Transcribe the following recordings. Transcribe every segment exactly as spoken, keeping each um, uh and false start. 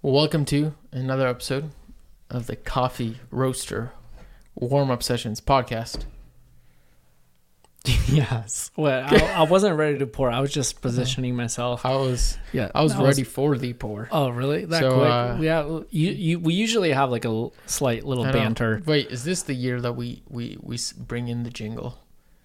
Well, welcome to another episode of the Coffee Roaster Warm-Up Sessions podcast. Yes. Well, I, I wasn't ready to pour. I was just positioning myself. I was, Yeah, I was that ready for the pour. Oh, really? That So, quick? uh, yeah. You, you, we usually have like a l- slight little I know. banter. Wait, is this the year that we we we s- bring in the jingle?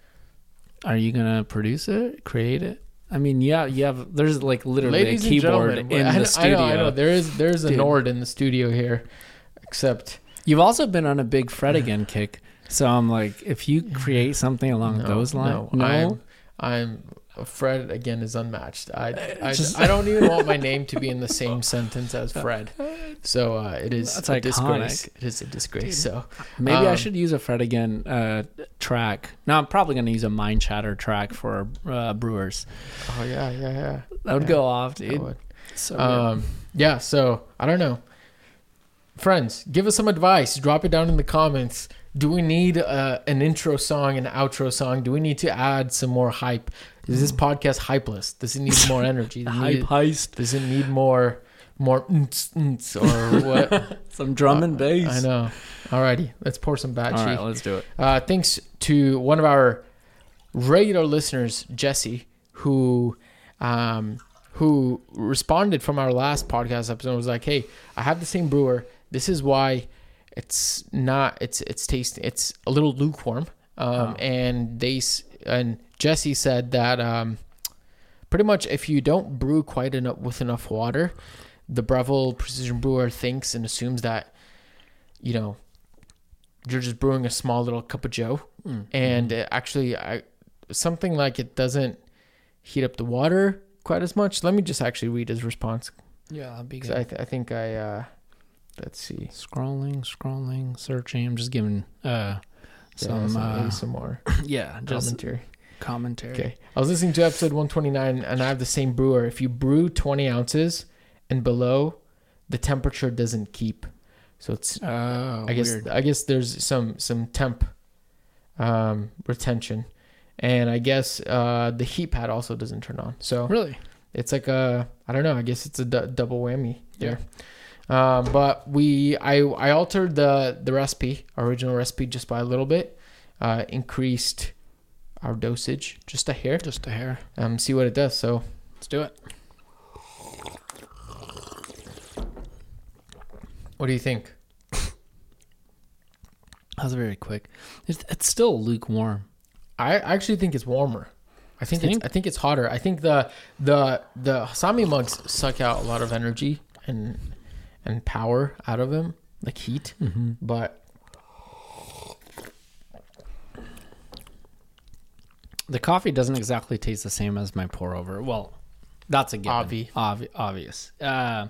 Are you gonna produce it? Create it? I mean, yeah. You have. There's like literally Ladies a and keyboard gentlemen, in I, the know- studio. I know, I know. There is there's a Dude. Nord in the studio here, except You've also been on a big Fred again kick. So I'm like, if you create something along no, those lines, no, no. I'm, I'm Fred again is unmatched. I I, Just- I don't even want my name to be in the same sentence as Fred. So uh, it is That's a iconic. disgrace. It is a disgrace. Dude. So Maybe I Um, should use a Fred again uh, track. No, I'm probably going to use a Mind Chatter track for uh, Brewers. oh yeah, yeah, yeah. That would Yeah, go off, that dude. would. So good. Um, yeah. So I don't know. Friends, give us some advice. Drop it down in the comments. Do we need uh, an intro song, an outro song? Do we need to add some more hype? Is this podcast hypeless? Does it need more energy? Does it Hype need, heist. does it need more, more nts, nts, or what? Some drum and bass. I know. Alrighty, let's pour some bad All tea. right, let's do it. Uh, thanks to one of our regular listeners, Jesse, who um, who responded from our last podcast episode and was like, "Hey, I have the same brewer. This is why it's not. It's it's tasting. It's a little lukewarm." Um, Oh. And they s- and Jesse said that um, pretty much if you don't brew quite enough with enough water, the Breville Precision Brewer thinks and assumes that you know you're just brewing a small little cup of Joe. Mm. And uh, actually, I something like it doesn't heat up the water quite as much. Let me just actually read his response. Yeah, that'd be 'Cause good. I, th- I think I, uh, let's see. Scrolling, scrolling, searching. I'm just giving uh, Some, some, uh, A S M R yeah, just commentary. commentary. Okay. I was listening to episode one twenty-nine and I have the same brewer. If you brew twenty ounces and below, the temperature doesn't keep. So it's, Oh, I guess, weird. I guess there's some, some temp, um, retention. And I guess, uh, the heat pad also doesn't turn on. So Really? it's like a, I don't know, I guess it's a d- double whammy there. Um, but we, I, I altered the, the recipe, original recipe, just by a little bit, uh, increased our dosage just a hair, Just a hair. um, see what it does. So Let's do it. what do you think? That was very quick. It's, it's still lukewarm. I actually think it's warmer. I think, Think? it's, I think it's hotter. I think the, the, the Hasami mugs suck out a lot of energy and, and power out of them, like heat, Mm-hmm. but The coffee doesn't exactly taste the same as my pour over. Well, that's a given. Obvi. Obvi- obvious. Uh,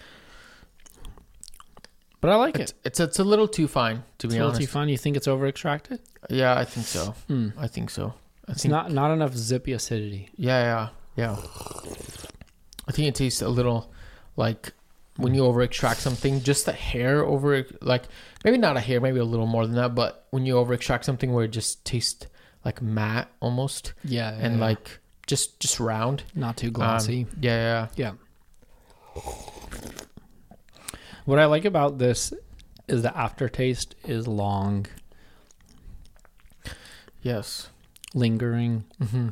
but I like it's, it. it's, it's a little too fine, to It's be a little honest. too fun. You think it's over extracted? Yeah, I think so. Mm. I think so. I It's think not not enough zippy acidity. Yeah, yeah, yeah. I think it tastes a little like when you over extract something, just a hair over, like maybe not a hair, maybe a little more than that, but when you over extract something where it just tastes like matte almost Yeah, and like just just round. not too Um, glossy. yeah, yeah. Yeah. What I like about this is the aftertaste is long, Yes. lingering. Mm-hmm.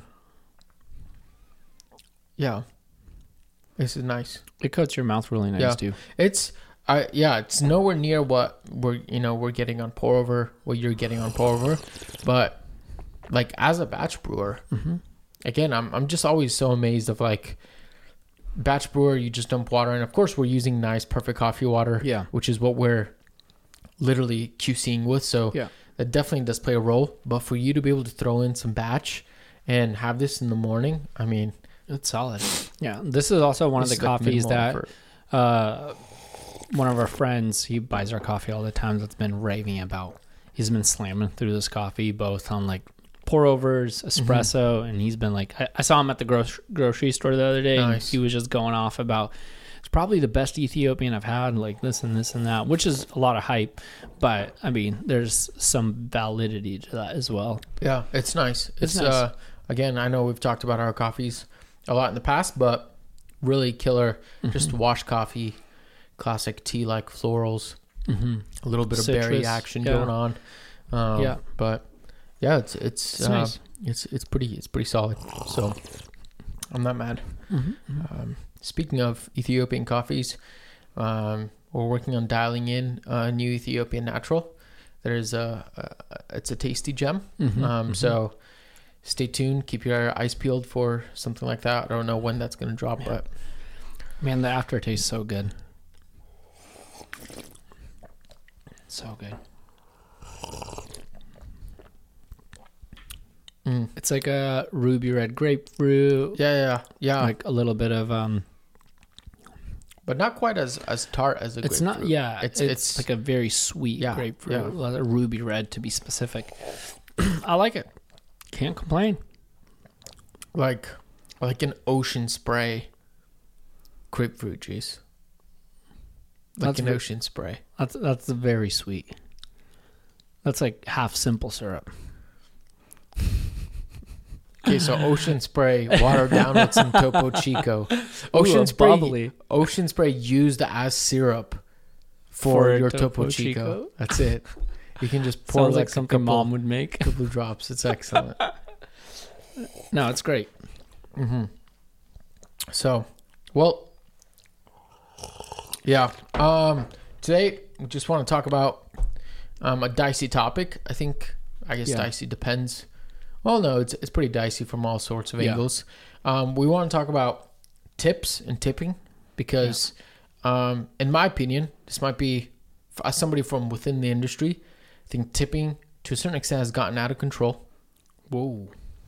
Yeah. This is nice. It coats your mouth really nice Yeah. too. It's I yeah, it's nowhere near what we're you know we're getting on pour over, what you're getting on pour over, but like as a batch brewer, Mm-hmm. again, I'm I'm just always so amazed of like batch brewer. You just dump water, and of course we're using nice, perfect coffee water, Yeah. which is what we're literally QCing with. So Yeah. that definitely does play a role. But for you to be able to throw in some batch and have this in the morning, I mean, It's solid. Yeah. This is also one of this the is like coffees minimal that effort. uh, one of our friends, he buys our coffee all the time, that's been raving about. He's been slamming through this coffee, both on like pour overs, espresso, Mm-hmm. and he's been like, I, I saw him at the gro- grocery store the other day, Nice. and he was just going off about, it's probably the best Ethiopian I've had, like this and this and that, which is a lot of hype, but I mean, there's some validity to that as well. Yeah, it's nice. It's, It's nice. uh again, I know we've talked about our coffees a lot in the past, but really killer, just Mm-hmm. wash coffee, classic tea-like florals, Mm-hmm. a little bit of berry Citrus, action yeah. going on. Um, Yeah. but yeah, it's it's It's uh, nice. it's it's pretty it's pretty solid. So I'm not mad. Mm-hmm. Um, speaking of Ethiopian coffees, um, we're working on dialing in a new Ethiopian natural. There's a, a it's a tasty gem. Mm-hmm. Um, Mm-hmm. So stay tuned. Keep your eyes peeled for something like that. I don't know when that's going to drop, Yeah. but Man, the aftertaste is so good. So good. mm, It's like a ruby red grapefruit. yeah, yeah, yeah. Like a little bit of um. But not quite as as tart as a It's grapefruit. not. Yeah, It's- it's, it's- like a very sweet Yeah, grapefruit, a ruby red to be specific. I like it. Can't complain. like like an ocean spray grapefruit juice. Like That's an ve- ocean spray. That's that's very sweet. That's like half simple syrup. Okay, so ocean spray watered down with some Topo Chico. Ocean Ooh, spray, bubbly. ocean spray used as syrup for, For your Topo Topo Chico. Chico. That's it. You can just pour Sounds like, like something a couple, mom would make. couple drops. It's excellent. No, it's great. Mm-hmm. So, well, yeah. Um, today we just want to talk about um, a dicey topic. I think, I guess Yeah. dicey depends. Well, no, it's it's pretty dicey from all sorts of Yeah. angles. Um, we want to talk about tips and tipping because, um, in my opinion, this might be as somebody from within the industry. I think tipping to a certain extent has gotten out of control. Whoa.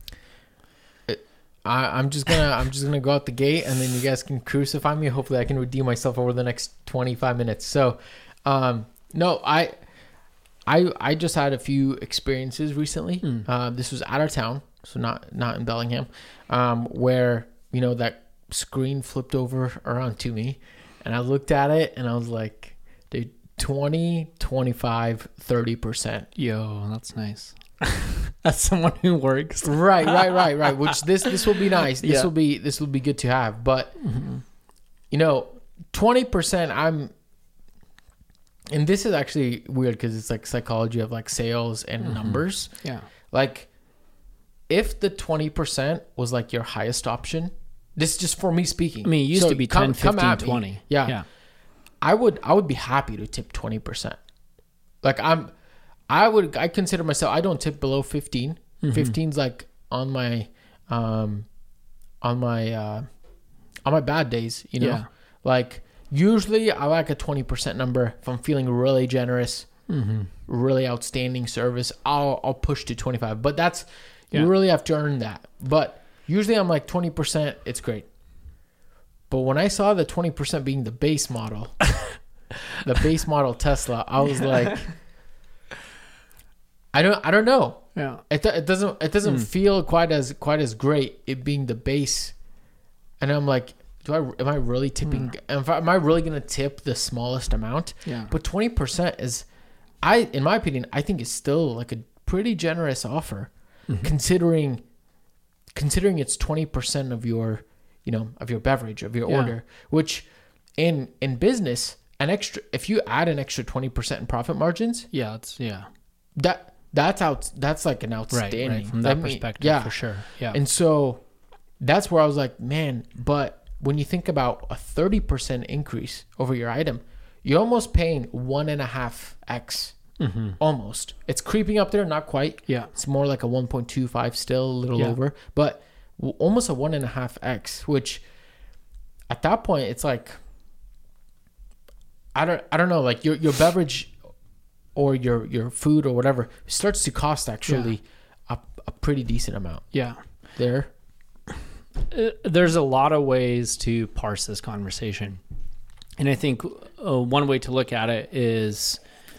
I, I'm just gonna I'm just gonna go out the gate, and then you guys can crucify me. Hopefully, I can redeem myself over the next twenty-five minutes. So, um, no, I, I, I just had a few experiences recently. Mm. Uh, this was out of town, so not not in Bellingham, um, where you know that screen flipped over around to me, and I looked at it, and I was like, dude, twenty, twenty-five, thirty percent. Yo, that's nice. That's someone who works. Right, right, right, right. Which this this will be nice. This Yeah. will be this will be good to have. But Mm-hmm. you know, twenty percent. I'm, and this is actually weird because it's like psychology of like sales and Mhm. numbers. Yeah. Like, if the twenty percent was like your highest option, this is just for me speaking. I mean, it used So to be come- ten, come fifteen, at me. twenty. Yeah. Yeah. I would I would be happy to tip twenty percent. Like I'm I would I consider myself I don't tip below fifteen. Mhm. fifteen's like on my um on my uh on my bad days, you know. Yeah. Like usually I like a twenty percent number if I'm feeling really generous, Mm-hmm. really outstanding service. I'll I'll push to twenty-five. But that's Yeah. you really have to earn that. But usually I'm like twenty percent, it's great. But when I saw the twenty percent being the base model, the base model Tesla, I was like, I don't, I don't know. Yeah. It, do- it doesn't, it doesn't Mm. feel quite as, quite as great. It being the base, and I'm like, do I, am I really tipping? Am I, am I really gonna tip the smallest amount? Yeah. But twenty percent is, I, in my opinion, I think is still like a pretty generous offer, Mhm. considering, considering it's twenty percent of your, you know, of your beverage, of your Yeah. order, which in in business, an extra if you add an extra twenty percent in profit margins, Yeah. It's yeah. that that's out that's like an Right. outstanding Right. From that I mean, perspective, yeah. for sure. Yeah. And so that's where I was like, man, but when you think about a thirty percent increase over your item, you're almost paying one and a half X. mm-hmm. Almost. It's creeping up there, not quite. Yeah. It's more like a one point two five still, a little Yeah. over, but w- almost a one and a half X, which at that point it's like, I don't, I don't know, like your, your beverage or your, your food or whatever starts to cost actually a, a pretty decent amount Yeah. there. Uh, there's a lot of ways to parse this conversation. And I think uh, one way to look at it is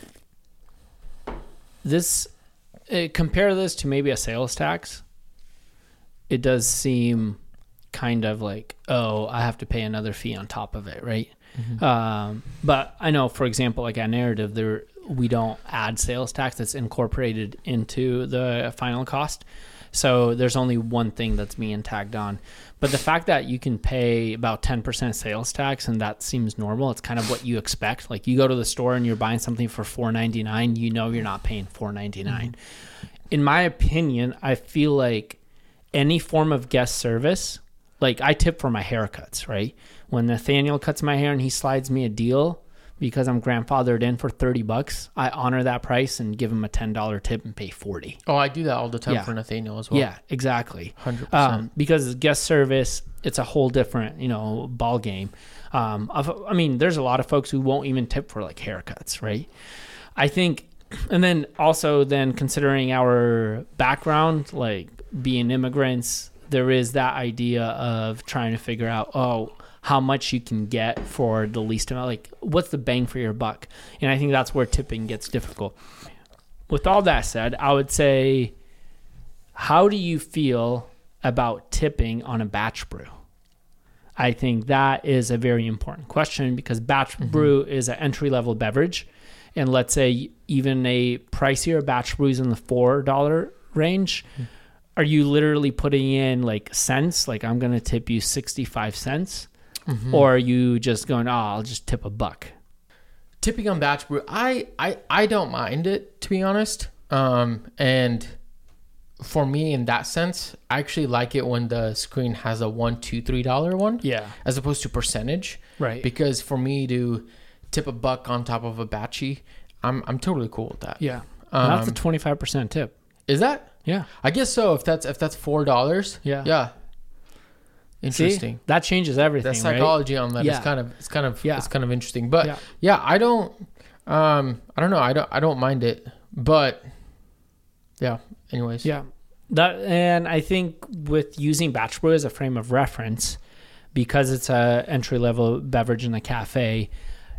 this, uh, compare this to maybe a sales tax. It does seem kind of like, oh, I have to pay another fee on top of it, right? Mm-hmm. Um, but I know, for example, like at Narrative, there we don't add sales tax that's incorporated into the final cost. So there's only one thing that's being tagged on. But the fact that you can pay about ten percent sales tax and that seems normal, it's kind of what you expect. Like you go to the store and you're buying something for four ninety-nine, you know you're not paying four ninety-nine. Mm-hmm. In my opinion, I feel like any form of guest service, like I tip for my haircuts, right? When Nathaniel cuts my hair and he slides me a deal because I'm grandfathered in for thirty bucks, I honor that price and give him a ten dollars tip and pay forty. Oh, I do that all the time Yeah. for Nathaniel as well. Yeah, exactly. one hundred percent. Um, because guest service, it's a whole different, you know, ball game. Um, of- I mean, there's a lot of folks who won't even tip for like haircuts, right? I think, and then also then considering our background, like being immigrants, there is that idea of trying to figure out, oh, how much you can get for the least amount, like what's the bang for your buck? And I think that's where tipping gets difficult. With all that said, I would say, how do you feel about tipping on a batch brew? I think that is a very important question because batch mm-hmm. brew is an entry-level beverage. And let's say even a pricier batch brew is in the four dollars range. Mm-hmm. Are you literally putting in like cents? Like I'm going to tip you sixty-five cents. Mm-hmm. Or are you just going, oh, I'll just tip a buck? Tipping on batch brew, I, I, I don't mind it, to be honest. Um, and for me, in that sense, I actually like it when the screen has a one, two, three dollar one. Yeah. As opposed to percentage. Right. Because for me to tip a buck on top of a batchy, I'm I'm totally cool with that. Yeah. Um, That's a twenty-five percent tip. Is that? Yeah. I guess so. If that's if that's four dollars. Yeah. Yeah. Interesting. See? That changes everything. That psychology right? on that yeah. is kind of it's kind of yeah. it's kind of interesting. But yeah. yeah, I don't um I don't know. I don't I don't mind it. But yeah, anyways. Yeah. That and I think with using batch brew as a frame of reference, because it's a entry level beverage in a cafe,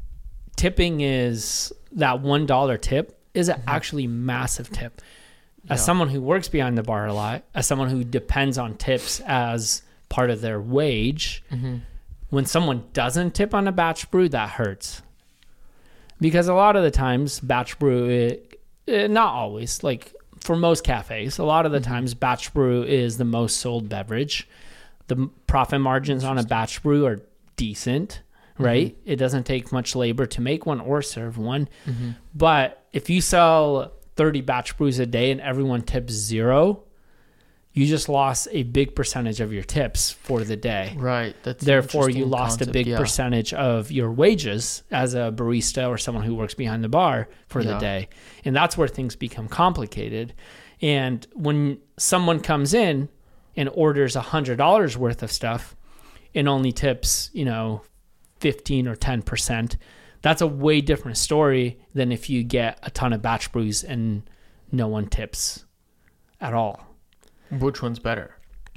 tipping is that one dollar tip is an mm-hmm. actually massive tip. As yeah. someone who works behind the bar a lot, as someone who depends on tips as part of their wage, mm-hmm. when someone doesn't tip on a batch brew, that hurts. Because a lot of the times, batch brew, it, it, not always, like for most cafes, a lot of the mm-hmm. times batch brew is the most sold beverage. The profit margins on a batch brew are decent, right? Mm-hmm. It doesn't take much labor to make one or serve one. Mm-hmm. But if you sell thirty batch brews a day and everyone tips zero, you just lost a big percentage of your tips for the day. Right. That's Therefore, you lost concept. a big yeah. percentage of your wages as a barista or someone who works behind the bar for yeah. the day. And that's where things become complicated. And when someone comes in and orders one hundred dollars worth of stuff and only tips, you know, fifteen or ten percent, that's a way different story than if you get a ton of batch brews and no one tips at all. Which one's better?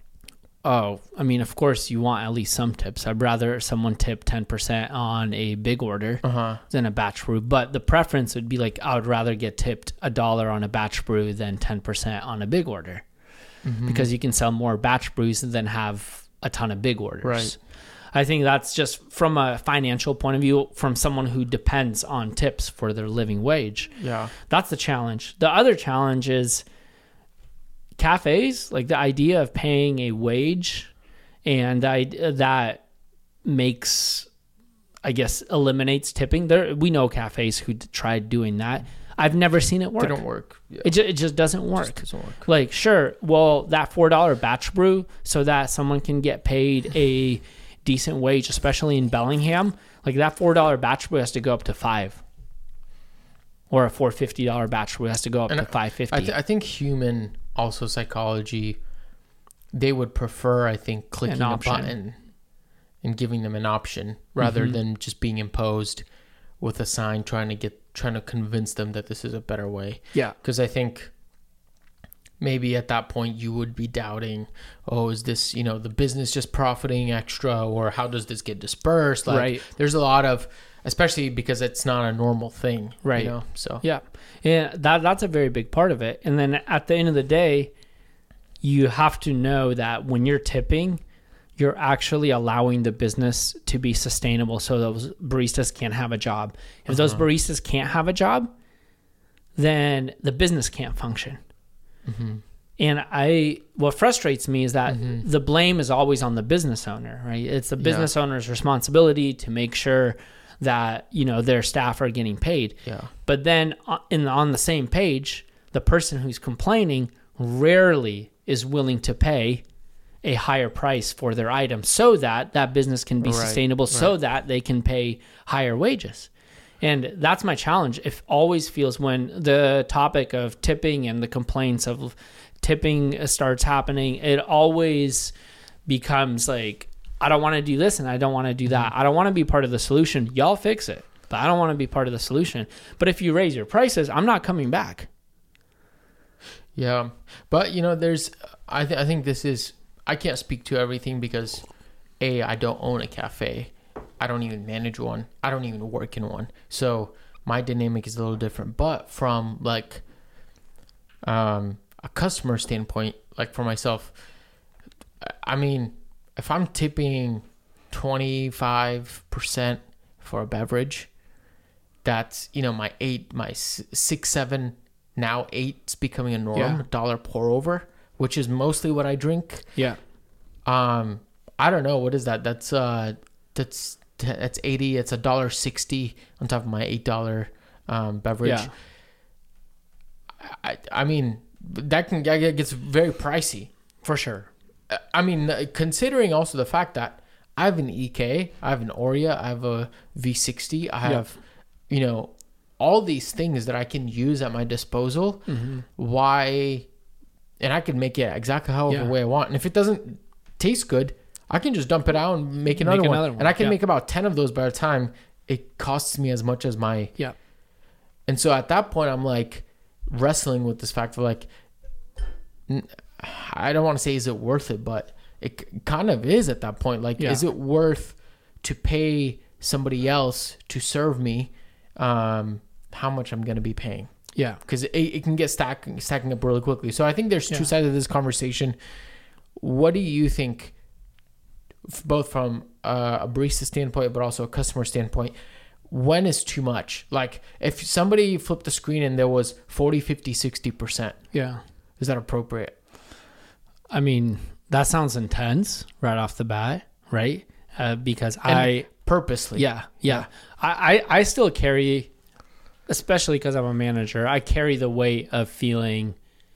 Oh, I mean, of course, you want at least some tips. I'd rather someone tip ten percent on a big order uh-huh. than a batch brew. But the preference would be like, I would rather get tipped a dollar on a batch brew than ten percent on a big order. Mm-hmm. Because you can sell more batch brews than have a ton of big orders. Right. I think that's just from a financial point of view, from someone who depends on tips for their living wage. Yeah. That's the challenge. The other challenge is cafes, like the idea of paying a wage, and I, that makes, I guess, eliminates tipping. There, we know cafes who tried doing that. I've never seen it work. It don't work. Yeah. It, ju- it just doesn't work. It just doesn't work. Like, sure, well, that four dollar batch brew so that someone can get paid a decent wage, especially in Bellingham, like that four dollar batch brew has to go up to five. Or a four hundred fifty dollars batch brew has to go up and to five hundred fifty dollars. I, th- I think human, also psychology, they would prefer, I think, clicking a button and giving them an option rather mm-hmm. than just being imposed with a sign trying to get trying to convince them that this is a better way. Yeah. Because I think maybe at that point you would be doubting, oh, is this, you know, the business just profiting extra, or how does this get dispersed? Like, right. There's a lot of, especially because it's not a normal thing. Right. You know? So yeah. Yeah, that that's a very big part of it. And then at the end of the day, you have to know that when you're tipping, you're actually allowing the business to be sustainable so those baristas can't have a job. If uh-huh. those baristas can't have a job, then the business can't function. Mm-hmm. And I, what frustrates me is that Mm-hmm. the blame is always on the business owner, right? It's the business Yeah. owner's responsibility to make sure that, you know, their staff are getting paid. Yeah. But then uh, in on the same page, the person who's complaining rarely is willing to pay a higher price for their item so that that business can be Right, sustainable, so right. that they can pay higher wages. And that's my challenge. It always feels when the topic of tipping and the complaints of tipping starts happening, it always becomes like, I don't want to do this and I don't want to do that. I don't want to be part of the solution. Y'all fix it, but I don't want to be part of the solution. But if you raise your prices, I'm not coming back. Yeah. But, you know, there's, I, th- I think this is, I can't speak to everything because, A, I don't own a cafe. I don't even manage one. I don't even work in one. So my dynamic is a little different. But from like um, a customer standpoint, like for myself, I mean, if I'm tipping twenty-five percent for a beverage, that's, you know, my eight, my s- six, seven, now eight's becoming a norm, Yeah. dollar pour over, which is mostly what I drink. Yeah. Um, I don't know. What is that? That's, uh, that's, that's eighty. It's a dollar sixty on top of my eight dollar um, beverage. Yeah. I, I mean, that can that gets very pricey. For sure. I mean, considering also the fact that I have an E K, I have an Oria, I have a V sixty, I have, you know, all these things that I can use at my disposal. Mm-hmm. Why? And I can make it exactly however Yeah. way I want. And if it doesn't taste good, I can just dump it out and make another, Make one. another one, And I can yeah. make about ten of those by the time it costs me as much as my. Yeah. And so at that point, I'm like wrestling with this fact of like, n- I don't want to say is it worth it, but it k- kind of is at that point. Like, Yeah. is it worth to pay somebody else to serve me um, how much I'm going to be paying? Yeah. Because it, it can get stacking, stacking up really quickly. So I think there's two Yeah. sides of this conversation. What do you think, f- both from uh, a barista standpoint, but also a customer standpoint, when is too much? Like if somebody flipped the screen and there was forty, fifty, sixty percent, Yeah. is that appropriate? I mean, that sounds intense right off the bat, right? Uh, because And I, purposely. yeah, yeah. I, I, I still carry, especially because I'm a manager, I carry the weight of feeling,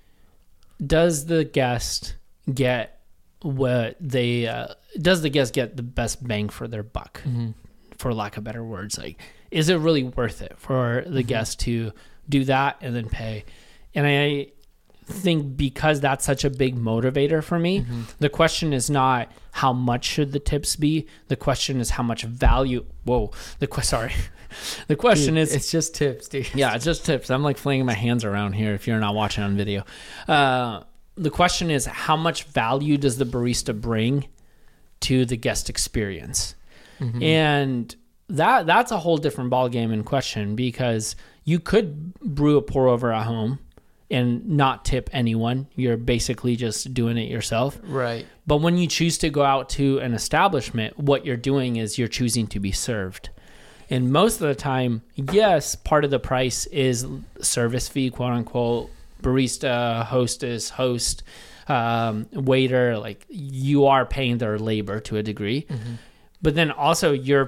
does the guest get what they, uh, does the guest get the best bang for their buck, Mm-hmm. for lack of better words? Like, is it really worth it for the Mm-hmm. guest to do that and then pay? And I think because that's such a big motivator for me, Mm-hmm. the question is not how much should the tips be. The question is how much value. Whoa. The que- sorry. The question Dude, is, it's just tips, dude. yeah, it's just tips. I'm like flinging my hands around here if you're not watching on video. Uh, the question is how much value does the barista bring to the guest experience? Mm-hmm. And that that's a whole different ballgame in question, because you could brew a pour over at home and not tip anyone. You're basically just doing it yourself. Right. But when you choose to go out to an establishment, what you're doing is you're choosing to be served. And most of the time, yes, part of the price is service fee, quote unquote, barista, hostess, host, um, waiter. Like, you are paying their labor to a degree. Mm-hmm. But then also you're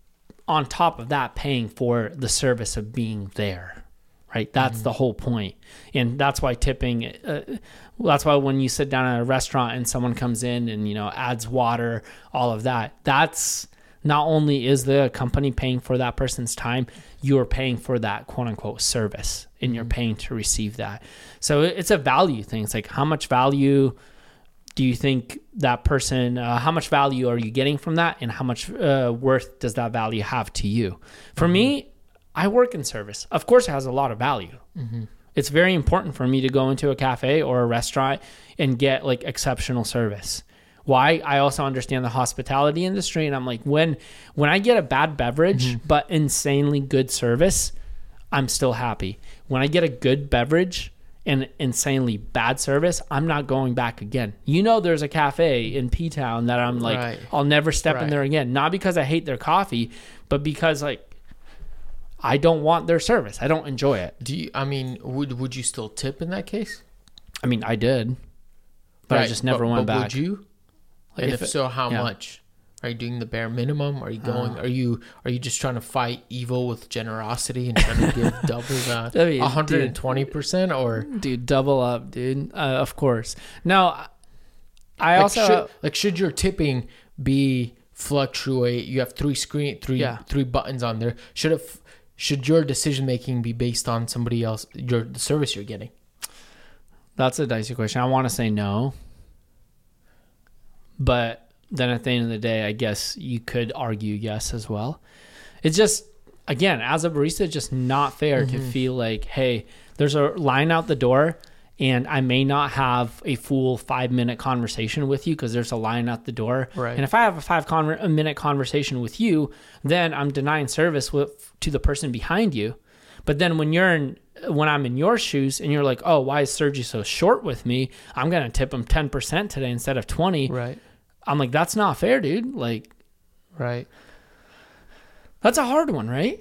on top of that paying for the service of being there, right? That's Mm-hmm. the whole point. And that's why tipping, uh, that's why when you sit down at a restaurant and someone comes in and, you know, adds water, all of that, that's not only is the company paying for that person's time, you're paying for that quote unquote service, and you're paying to receive that. So it's a value thing. It's like, how much value do you think that person, uh, how much value are you getting from that, and how much uh, worth does that value have to you? For Mm-hmm. me, I work in service. Of course, it has a lot of value. Mm-hmm. It's very important for me to go into a cafe or a restaurant and get like exceptional service. Why? I also understand the hospitality industry, and I'm like, when when I get a bad beverage Mm-hmm. but insanely good service, I'm still happy. When I get a good beverage and insanely bad service, I'm not going back again. You know, there's a cafe in P-Town that I'm like, Right. I'll never step Right. in there again. Not because I hate their coffee, but because like I don't want their service. I don't enjoy it. Do you, I mean, would would you still tip in that case? I mean, I did. but Right, I just never but, went but back. Would you? Like, And if if it- so, how yeah. much? Are you doing the bare minimum? Are you going? Uh, are you are you just trying to fight evil with generosity and trying to give double the I mean, one hundred twenty percent? Or Dude, double up, dude. Uh, of course. Now, I like also should, like should your tipping be fluctuate? You have three screen three Yeah. three buttons on there. Should it should your decision making be based on somebody else your the service you're getting? that's a dicey question. I want to say no, but then at the end of the day, I guess you could argue yes as well. It's just, again, as a barista, it's just not fair Mm-hmm. to feel like, hey, there's a line out the door and I may not have a full five minute conversation with you because there's a line out the door. Right. And if I have a five con- a minute conversation with you, then I'm denying service with, to the person behind you. But then when you're in, when I'm in your shoes and you're like, oh, why is Sergi so short with me? I'm going to tip him ten percent today instead of twenty. Right. I'm like, that's not fair, dude. Like, Right. that's a hard one, right?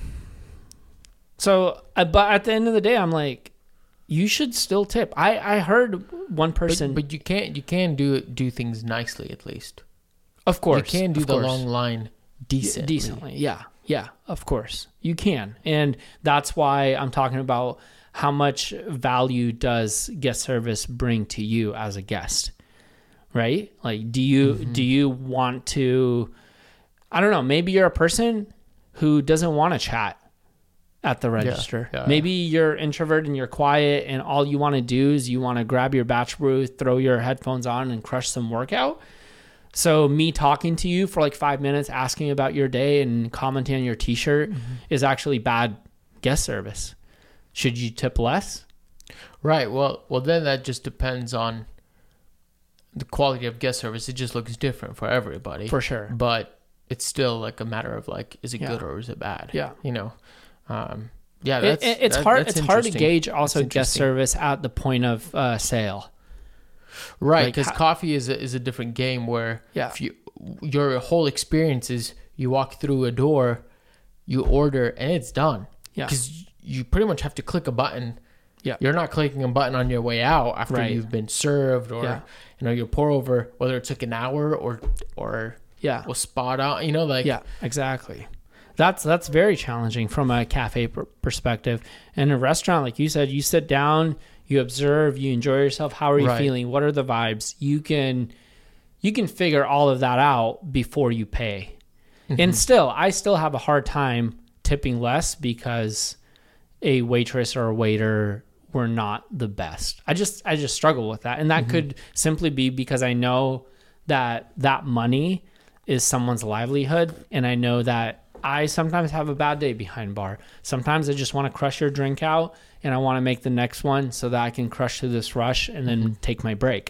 So, uh, but at the end of the day, I'm like, you should still tip. I, I heard one person, But, but you can't you can do do things nicely at least. of course, You can do of the course. long line decently. decently. Yeah, yeah, of course you can, and that's why I'm talking about how much value does guest service bring to you as a guest, right? Like, do you Mm-hmm. do you want to? I don't know. Maybe you're a person who doesn't want to chat at the register. yeah. Maybe you're introverted and you're quiet, and all you want to do is you want to grab your batch brew, throw your headphones on, and crush some workout. So me talking to you for like five minutes, asking about your day and commenting on your t-shirt Mm-hmm. is actually bad guest service. Should you tip less? Right. Well, well, then that just depends on the quality of guest service. It just looks different for everybody. For sure. But it's still like a matter of like, is it Yeah. good or is it bad? Yeah. You know. Um, yeah. It- That's, it- it's that- hard. that's It's hard to interesting. gauge also That's guest interesting. service at the point of uh, sale. Right, Like, because how- coffee is a, is a different game where Yeah. if you your whole experience is you walk through a door, you order, and it's done. Yeah. Because you pretty much have to click a button. Yeah. You're not clicking a button on your way out after Right. you've been served or Yeah. you know your pour over, whether it took an hour or or Yeah. was spot on. You know, like Yeah, exactly. That's that's very challenging from a cafe per- perspective. In a restaurant, like you said, you sit down, you observe, you enjoy yourself. How are you Right. feeling? What are the vibes? You can you can figure all of that out before you pay. Mm-hmm. And still, I still have a hard time tipping less because a waitress or a waiter were not the best. I just I just struggle with that. And that Mm-hmm. could simply be because I know that that money is someone's livelihood, and I know that I sometimes have a bad day behind bar. Sometimes I just want to crush your drink out and I want to make the next one so that I can crush through this rush and then Mm-hmm. take my break.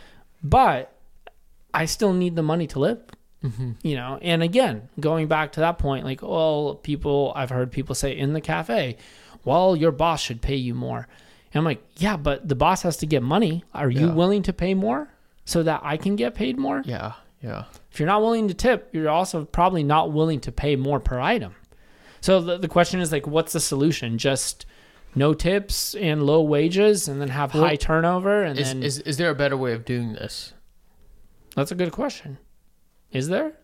But I still need the money to live. Mm-hmm. You know, and again, going back to that point, like, well, people, I've heard people say in the cafe, well, your boss should pay you more. And I'm like, yeah, but the boss has to get money. Are you Yeah. willing to pay more so that I can get paid more? yeah, yeah. If you're not willing to tip, you're also probably not willing to pay more per item. So the, the question is like, what's the solution? Just no tips and low wages and then have Well, high turnover? And Is, then is is there a better way of doing this? that's a good question. Is there?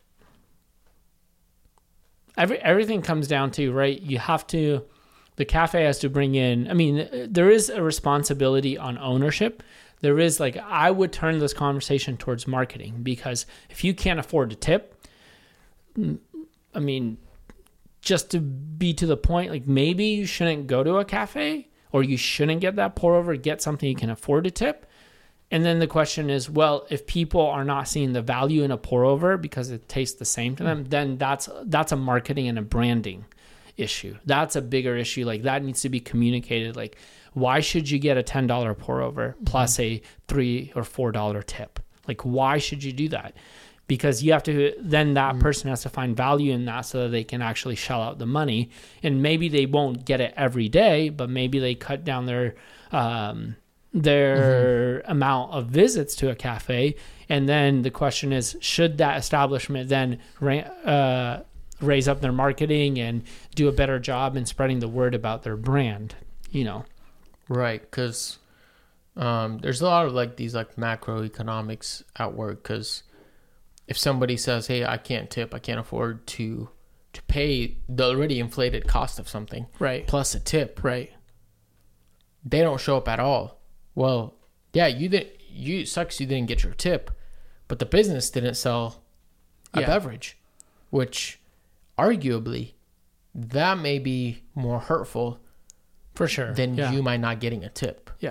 Every everything comes down to, right? You have to, the cafe has to bring in, I mean, there is a responsibility on ownership. There is like, I would turn this conversation towards marketing, because if you can't afford to tip, I mean, just to be to the point, like maybe you shouldn't go to a cafe, or you shouldn't get that pour over, get something you can afford to tip. And then the question is, well, if people are not seeing the value in a pour over because it tastes the same to them, then that's that's a marketing and a branding issue. That's a bigger issue. Like that needs to be communicated. Like, why should you get a ten dollar pour over plus a three or four dollar tip? Like, why should you do that? Because you have to, then that person has to find value in that so that they can actually shell out the money. And maybe they won't get it every day, but maybe they cut down their um, their mm-hmm. amount of visits to a cafe. And then the question is, should that establishment then uh, raise up their marketing and do a better job in spreading the word about their brand, you know? Right, because Um, there's a lot of like these like macroeconomics at work, because if somebody says, hey, I can't tip, I can't afford to to pay the already inflated cost of something, Right. plus a tip, Right. they don't show up at all. Well, yeah, you didn't, you sucks you didn't get your tip, but the business didn't sell a Yeah. beverage, which arguably that may be more hurtful For sure. than yeah. you might not getting a tip. Yeah.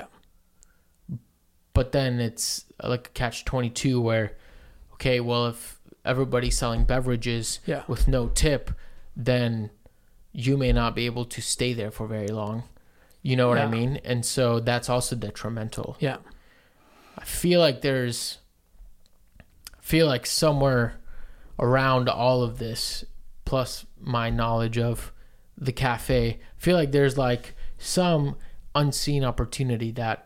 But then it's like a catch twenty-two where, okay, well, if everybody's selling beverages Yeah. with no tip, then you may not be able to stay there for very long. You know what I Yeah. mean? And so that's also detrimental. Yeah. I feel like there's, I feel like somewhere around all of this, plus my knowledge of the cafe, I feel like there's like some unseen opportunity that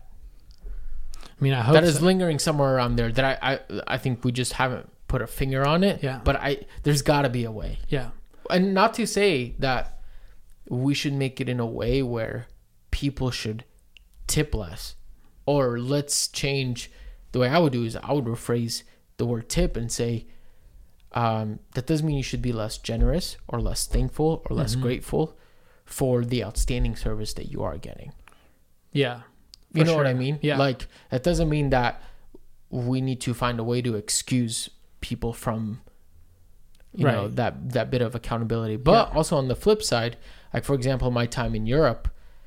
I mean, I hope that is so. lingering somewhere around there that I, I I think we just haven't put a finger on it. Yeah. But I there's got to be a way. Yeah. And not to say that we should make it in a way where people should tip less, or let's change the way I would do is I would rephrase the word tip and say um, that doesn't mean you should be less generous or less thankful or less Mhm. grateful for the outstanding service that you are getting. Yeah. You For know what I sure. mean? Yeah. Like, that doesn't mean that we need to find a way to excuse people from, you know, Right. that, that bit of accountability. But Yeah. also on the flip side, like, for example, my time in Europe,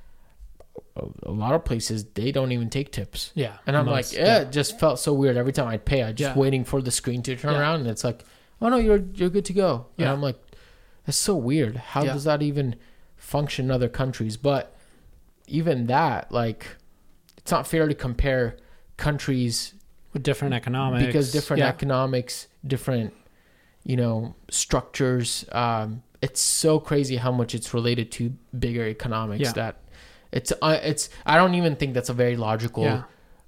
a, a lot of places, they don't even take tips. Yeah. And I'm Most- like, eh, it just felt so weird every time I'd pay. I just Yeah. waiting for the screen to turn Yeah. around, and it's like, oh no, you're you're good to go. And Yeah. I'm like, that's so weird. How Yeah. does that even function in other countries? But even that, like, it's not fair to compare countries With different economics. because different yeah. economics, different, you know, structures. Um, it's so crazy how much it's related to bigger economics Yeah. that it's uh, it's. I don't even think that's a very logical. Yeah.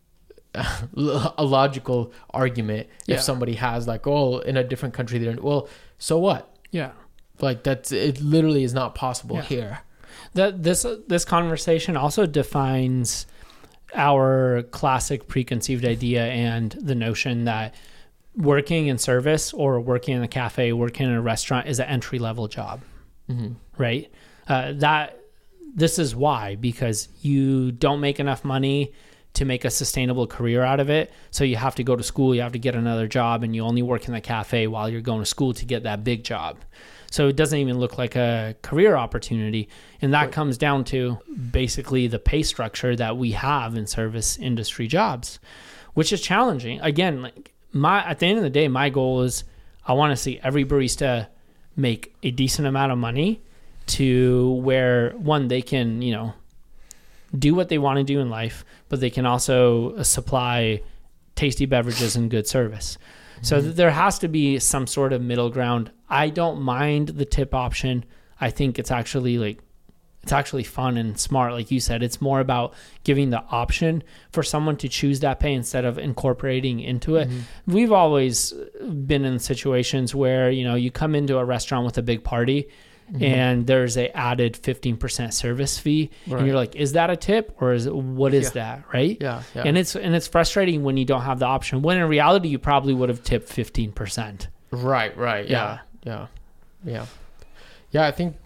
a logical argument Yeah. if somebody has like, oh, in a different country they're well, so what? Yeah. Like, that's, it literally is not possible Yeah. here. That this this conversation also defines our classic preconceived idea and the notion that working in service or working in a cafe, working in a restaurant is an entry level job, Mm-hmm. right? Uh, that this is why, because you don't make enough money to make a sustainable career out of it. So you have to go to school, you have to get another job, and you only work in the cafe while you're going to school to get that big job. So it doesn't even look like a career opportunity. And that Right. comes down to basically the pay structure that we have in service industry jobs, which is challenging. Again, like my at the end of the day, my goal is I want to see every barista make a decent amount of money to where, one, they can, you know, do what they want to do in life, but they can also supply tasty beverages and good service. So th- there has to be some sort of middle ground. I don't mind the tip option. I think it's actually like it's actually fun and smart. Like you said, it's more about giving the option for someone to choose that pay instead of incorporating into it. Mm-hmm. We've always been in situations where, you know, you come into a restaurant with a big party Mm-hmm. and there's a added fifteen percent service fee, Right. and you're like, is that a tip or is it, what is Yeah. that? Right. Yeah, yeah. And it's, and it's frustrating when you don't have the option, when in reality, you probably would have tipped fifteen percent. Right, right. Yeah, yeah, yeah. Yeah, I think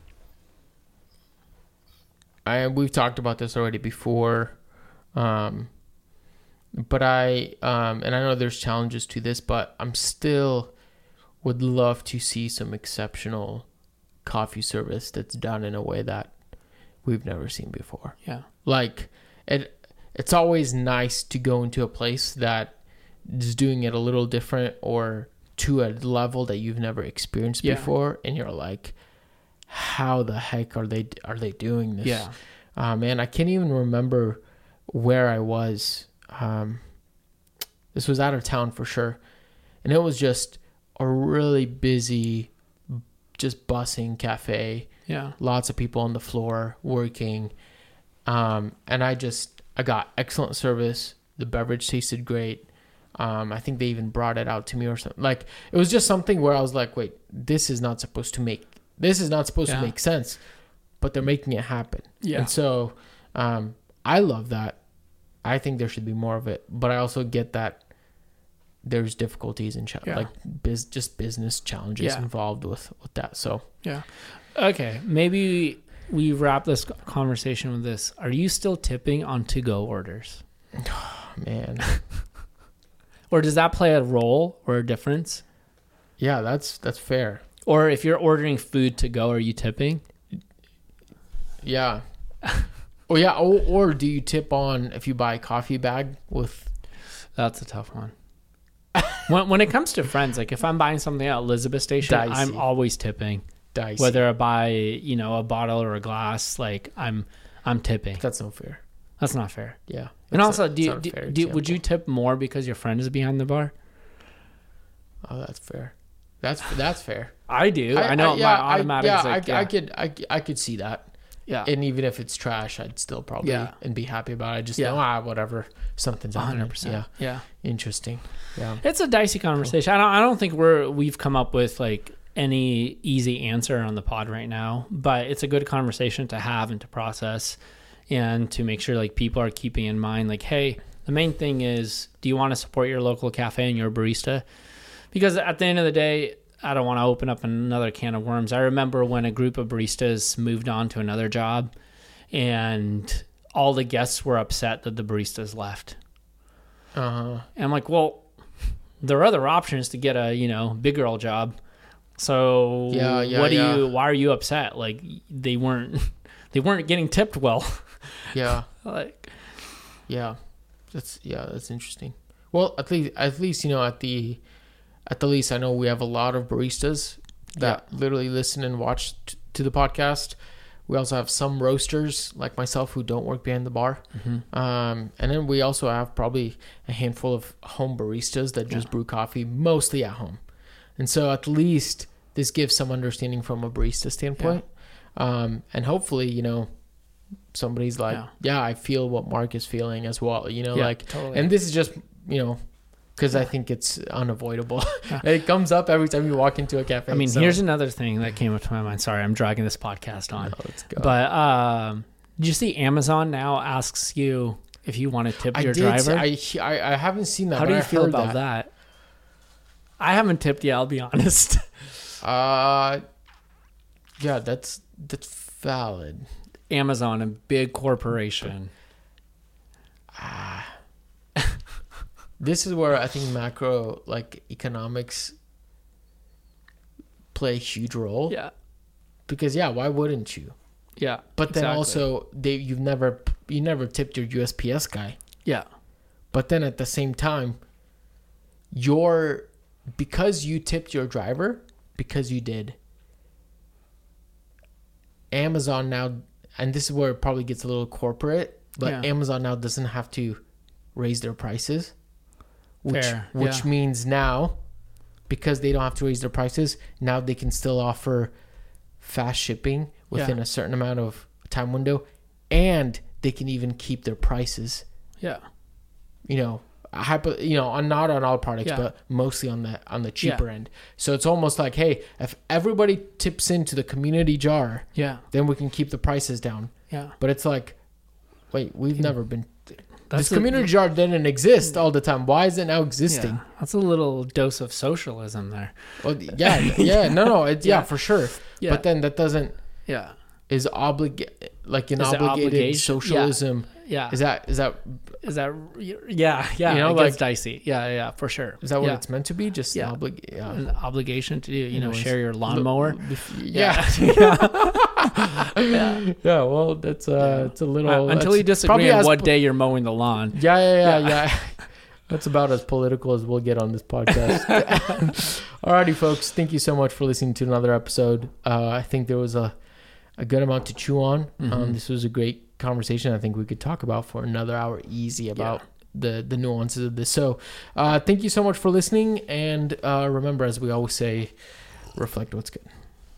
I we've talked about this already before. Um, but I, um, and I know there's challenges to this, but I'm still would love to see some exceptional coffee service that's done in a way that we've never seen before. Yeah. Like, it, it's always nice to go into a place that is doing it a little different or to a level that you've never experienced Yeah. before, and you're like, how the heck are they are they doing this? Yeah. Uh, man, I can't even remember where I was. Um, this was out of town for sure, and it was just a really busy, just bussing cafe. Yeah. Lots of people on the floor working. Um, and I just, I got excellent service. The beverage tasted great. Um, I think they even brought it out to me or something. Like, it was just something where I was like, wait, this is not supposed to make, this is not supposed Yeah. to make sense, but they're making it happen. Yeah. And so, um, I love that. I think there should be more of it, but I also get that there's difficulties and cha- Yeah. like biz- just business challenges Yeah. involved with, with that. So Yeah. Okay. Maybe we wrap this conversation with this. Are you still tipping on to-go orders? man, Or does that play a role or a difference? yeah, that's that's fair. Or if you're ordering food to go, are you tipping? Yeah. Oh yeah. Or, or do you tip on if you buy a coffee bag with? That's a tough one. when when it comes to friends, like if I'm buying something at Elizabeth Station, Dicey. I'm always tipping. Dicey. Whether I buy, you know, a bottle or a glass, like I'm I'm tipping. That's not fair. That's not fair. Yeah. And That's also, not- do, it's you, not a do, fair do would you example. tip more because your friend is behind the bar? Oh, that's fair. That's that's fair. I do. I, know yeah, my automatic I, is yeah, like, I, yeah, I could I, I could see that. yeah, And even if it's trash, I'd still probably Yeah. and be happy about it. I just Yeah. know ah whatever, something's one happening. hundred percent. Yeah, Yeah. interesting. Yeah, It's a dicey conversation. I don't. I don't think we're we've come up with like any easy answer on the pod right now, but it's a good conversation to have and to process, and to make sure like people are keeping in mind like, hey, the main thing is, do you want to support your local cafe and your barista? Because at the end of the day, I don't want to open up another can of worms. I remember when a group of baristas moved on to another job, and all the guests were upset that the baristas left. uh huh. And I'm like, well, there are other options to get a, you know, big girl job. So Yeah, yeah, what do yeah. you, why are you upset? Like they weren't, they weren't getting tipped well. Yeah, Like, yeah. That's yeah. That's interesting. Well, at least at least you know at the at the least I know we have a lot of baristas that literally listen and watch t- to the podcast. We also have some roasters like myself who don't work behind the bar. mm-hmm. Um, and then we also have probably a handful of home baristas that just Yeah. brew coffee mostly at home. And so at least this gives some understanding from a barista standpoint. Um, and hopefully, you know, somebody's like, Yeah. yeah, I feel what Mark is feeling as well, you know, Yeah, like, totally. and this is just, you know, because I Yeah. think it's unavoidable. Yeah. It comes up every time you walk into a cafe. I mean, so- here's another thing that came up to my mind. Sorry, I'm dragging this podcast on. No, let's go. But um, did you see Amazon now asks you if you want to tip I your did, driver? see- I, I, I haven't seen that. How but do you I feel heard about that. I haven't tipped yet, I'll be honest. Uh, yeah, that's, that's valid. Amazon, a big corporation. This is where I think macro like economics play a huge role. Yeah. Because yeah, why wouldn't you? Yeah. But then exactly. also they you've never you never tipped your U S P S guy. Yeah. But then at the same time, your because you tipped your driver, because you did, Amazon now, and this is where it probably gets a little corporate, but Yeah. Amazon now doesn't have to raise their prices, which Fair, which yeah. means now, because they don't have to raise their prices, now they can still offer fast shipping within Yeah. a certain amount of time window, and they can even keep their prices. Yeah. You know, hypo, you know, on not on all products, Yeah. but mostly on the on the cheaper end. So it's almost like, hey, if everybody tips into the community jar, Yeah. then we can keep the prices down. Yeah. But it's like, wait, we've never been. That's This a- community jar didn't exist all the time. Why is it now existing? Yeah. That's a little dose of socialism there. Well, yeah, yeah, no, no, it's yeah, Yeah. for sure. Yeah. But then that doesn't Yeah. is oblig like an Is it obligated obligation? socialism. Yeah. Is that is that Is that yeah, yeah, You know, it gets like- dicey. Yeah, yeah, for sure. is that what yeah. it's meant to be? Just Yeah. an oblig yeah. An obligation to do, you know, Anyways. share your lawnmower. Yeah. yeah. Yeah, well, that's uh, it's a little Uh, until that's you disagree probably on as what po- day you're mowing the lawn. Yeah, yeah, yeah, Yeah. yeah. That's about as political as we'll get on this podcast. Alrighty, folks. Thank you so much for listening to another episode. Uh, I think there was a a good amount to chew on. Um, Mhm. this was a great conversation. I think we could talk about for another hour easy about the the nuances of this. So, uh, thank you so much for listening, and uh, remember, as we always say, reflect what's good.